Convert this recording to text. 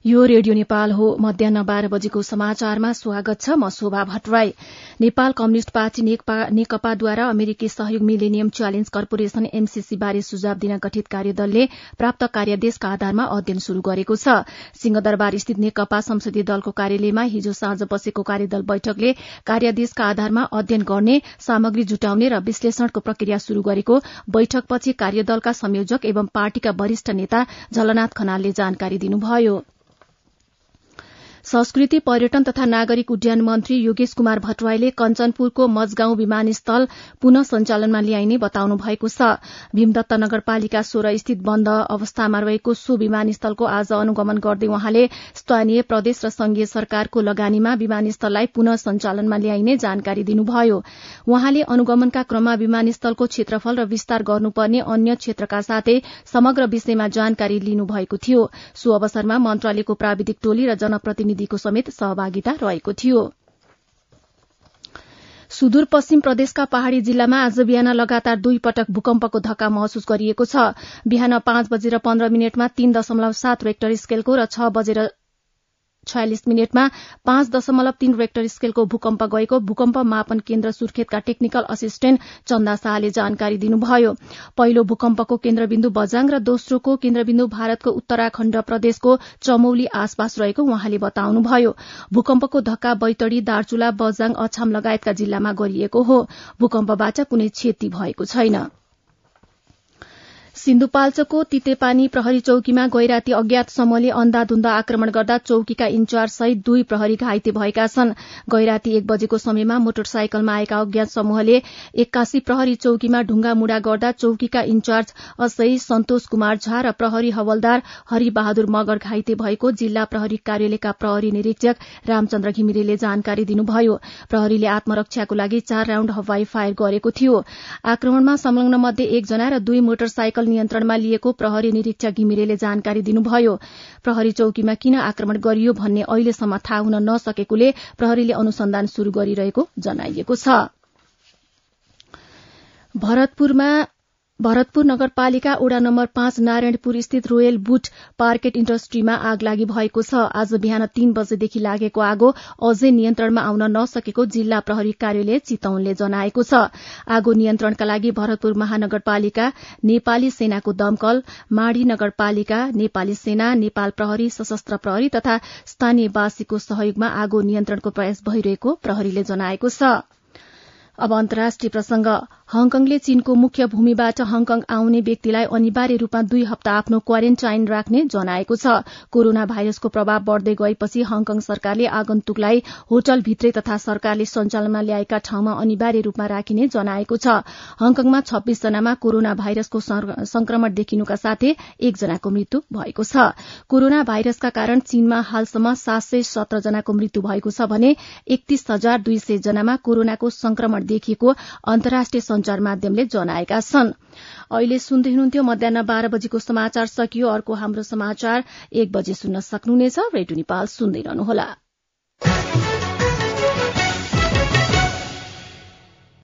यो रेडियो नेपाल हो। मध्याह 12 बजेको समाचारमा स्वागत छ। म शोभा भट्टराई। नेपाल कम्युनिष्ट पार्टी नेकपाद्वारा अमेरिकी सहयोग मिलेनियम च्यालेन्ज कर्पोरेशन एमसीसी बारे सुझाव दिन गठित कार्यदलले प्राप्त कार्यादेशका आधारमा अध्ययन शुरू गरेको छ। सिंहदरबार स्थित नेकपा संसदीय दलको कार्यालयमा हिजो साँझ बसेको कार्यदल बैठकले कार्यादेशका आधारमा अध्ययन गर्ने, सामग्री जुटाउने र विश्लेषणको प्रक्रिया शुरू गरेको बैठकपछि कार्यदलका संयोजक एवं पार्टीका वरिष्ठ नेता झलनाथ खनालले जानकारी दिनुभयो। संस्कृति, पर्यटन तथा नागरिक उड्डयन मन्त्री योगेश कुमार भट्टराईले कञ्चनपुरको मजगाउँ विमानस्थल पुनः सञ्चालनमा ल्याइने बताउनु भएको छ। भीमदत्त नगरपालिका 16 स्थित बन्द अवस्थामा रहेको सो विमानस्थलको आज अनुगमन गर्दै उहाँले स्थानीय, प्रदेश र संघीय सरकारको लगानीमा विमानस्थललाई पुनः सञ्चालनमा ल्याइने जानकारी दिनुभयो। उहाँले अनुगमनका क्रममा विमानस्थलको क्षेत्रफल र विस्तार गर्नुपर्ने अन्य क्षेत्रका साथै समग्र विषयमा जानकारी लिनुभएको थियो। सो अवसरमा मन्त्रालयको प्राविधिक टोली र जनप्रतिनिधि को समेत सहभागिता रहेको थियो। सुदूरपश्चिम प्रदेशका पहाड़ी जिल्लामा आज बिहान लगातार 2 पटक भूकम्पको धक्का महसुस गरिएको छ। बिहान 5:15 3.7 रेक्टर स्केलको र 6:46 5.3 रेक्टर स्केलको भूकम्प गएको भूकम्प मापन केन्द्र सुर्खेतका टेक्निकल असिस्टेन्ट चन्दा शाहले जानकारी दिनुभयो। पहिलो भूकम्पको केन्द्रबिन्दु बजाङ र दोस्रोको केन्द्रबिन्दु भारतको उत्तराखण्ड प्रदेशको चमौली आसपास रहेको उहाँले बताउनुभयो। भूकम्पको धक्का बैतडी, दार्चुला, बजाङ, अछाम लगायतका जिल्लामा गरिएको हो। भूकम्पबाट कुनै क्षति भएको छैन। सिन्धुपाल्चोकको तितेपानी प्रहरी चौकीमा गैराती अज्ञात समूहले अन्धाधुन्ध आक्रमण गर्दा चौकीका इन्चार्ज सहित 2 प्रहरी घाइते भएका छन्। गैराती 1 बजेको समयमा मोटरसाइकलमा आएका अज्ञात समूहले 81 प्रहरी चौकीमा ढुंगामुढ़ा गर्दा चौकीका इन्चार्ज असै सन्तोष कुमार झा र प्रहरी हवलदार हरिबहादुर मगर घाइते भएको जिल्ला प्रहरी कार्यालयका प्रहरी निरीक्षक रामचन्द्र घिमिरेले जानकारी दिनुभयो। प्रहरीले आत्मरक्षाको लागि 4 राउण्ड हवाई फायर गरेको थियो। आक्रमणमा संलग्न मध्ये 1 जना र 2 मोटरसाइकल नियन्त्रणमा लिएको प्रहरी निरीक्षक घिमिरेले जानकारी दिनुभयो। प्रहरी चौकीमा किन आक्रमण गरियो भन्ने अहिलेसम्म थाहा हुन नसकेकोले प्रहरीले अनुसन्धान शुरू गरिरहेको जनाइएको छ। भरतपुर नगरपालिका वडा नम्बर 5 नारायणपुर स्थित रोयल बुट पार्केट इण्डस्ट्रीमा आग लागि भएको छ। आज बिहान 3 बजेदेखि लागेको आगो अझै नियन्त्रणमा आउन नसकेको जिल्ला प्रहरी कार्यालय चितवनले जनाएको छ। आगो नियन्त्रणका लागि भरतपुर महानगरपालिका, नेपाली सेनाको दमकल, माडी नगरपालिका, नेपाली सेना, नेपाल प्रहरी, सशस्त्र प्रहरी तथा स्थानीयवासीको सहयोगमा आगो नियन्त्रणको प्रयास भइरहेको प्रहरीले जनाएको छ। अब अन्तर्राष्ट्रिय प्रसंग। हङकङले चीनको मुख्य भूमिबाट हङकङ आउने व्यक्तिलाई अनिवार्य रूपमा 2 हप्ता आफ्नो क्वारेन्टाइन राख्ने जनाएको छ। कोरोना भाइरसको प्रभाव बढ़दै गएपछि हङकङ सरकारले आगन्तुकलाई होटलभित्रै तथा सरकारले सञ्चालनमा ल्याएका ठाउँमा अनिवार्य रूपमा राखिने जनाएको छ। हङकङमा 26 जनामा कोरोना भाइरसको संक्रमण देखिनुका साथै 1 जनाको मृत्यु भएको छ। कोरोना भाइरसका कारण चीनमा हालसम्म 717 जनाको मृत्यु भएको छ भने 31,200 जनामा कोरोनाको संक्रमण देखिएको अन्तर्राष्ट्रिय संचार माध्यमले जनाएका छन्। अहिले सुन्दै हुनुहुन्थ्यो मध्याह 12 बजेको समाचार सकियो। अर्को हाम्रो समाचार 1 बजे सुन्न सक्नुहुनेछ। रेडियो नेपाल सुन्दै रहनुहोला।